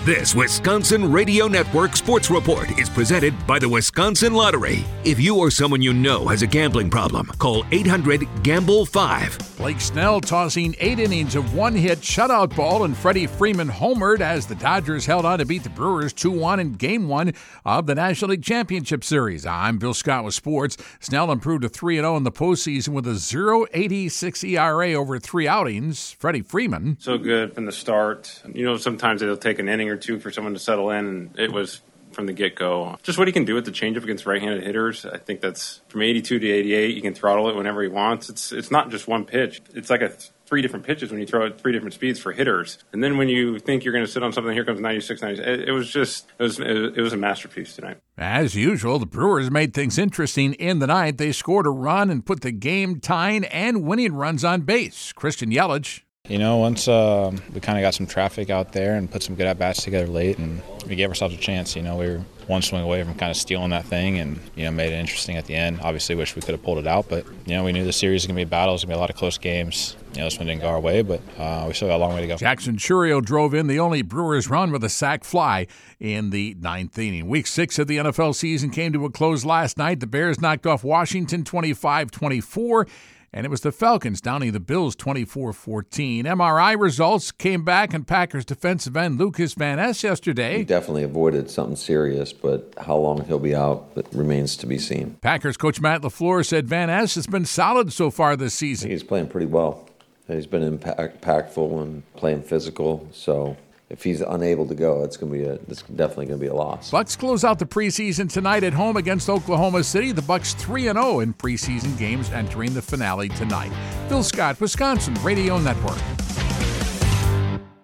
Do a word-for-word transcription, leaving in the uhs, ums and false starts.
This Wisconsin Radio Network Sports Report is presented by the Wisconsin Lottery. If you or someone you know has a gambling problem, call eight hundred gamble five. Blake Snell tossing eight innings of one-hit shutout ball, and Freddie Freeman homered as the Dodgers held on to beat the Brewers two one in Game one of the National League Championship Series. I'm Bill Scott with sports. Snell improved to three and oh in the postseason with a point oh eight six E R A over three outings. Freddie Freeman. So good from the start. You know, sometimes it'll take an inning or two for someone to settle in, and it was from the get-go. Just what he can do with the changeup against right-handed hitters, I think that's from eighty-two to eighty-eight. You can throttle it whenever he wants. It's it's not just one pitch. It's like a th- three different pitches when you throw it three different speeds for hitters. And then when you think you're going to sit on something, here comes ninety-six, ninety-six. It, it was just, it was, it was a masterpiece tonight. As usual, the Brewers made things interesting in the ninth. They scored a run and put the game tying and winning runs on base. Christian Yelich. You know, once uh, we kind of got some traffic out there and put some good at-bats together late, and we gave ourselves a chance. You know, we were one swing away from kind of stealing that thing and, you know, made it interesting at the end. Obviously, wish we could have pulled it out, but, you know, we knew the series was going to be a battle. It was going to be a lot of close games. You know, this one didn't go our way, but uh, we still got a long way to go. Jackson Chourio drove in the only Brewers run with a sac fly in the ninth inning. Week six of the N F L season came to a close last night. The Bears knocked off Washington twenty-five twenty-four. And it was the Falcons downing the Bills twenty-four fourteen. M R I results came back, and Packers defensive end Lucas Van Ness yesterday. He definitely avoided something serious, but how long he'll be out it remains to be seen. Packers coach Matt LaFleur said Van Ness has been solid so far this season. He's playing pretty well. He's been impact, impactful and playing physical, so if he's unable to go, it's going to be a, it's definitely going to be a loss. Bucks close out the preseason tonight at home against Oklahoma City. The Bucks three and oh in preseason games, entering the finale tonight. Bill Scott, Wisconsin Radio Network.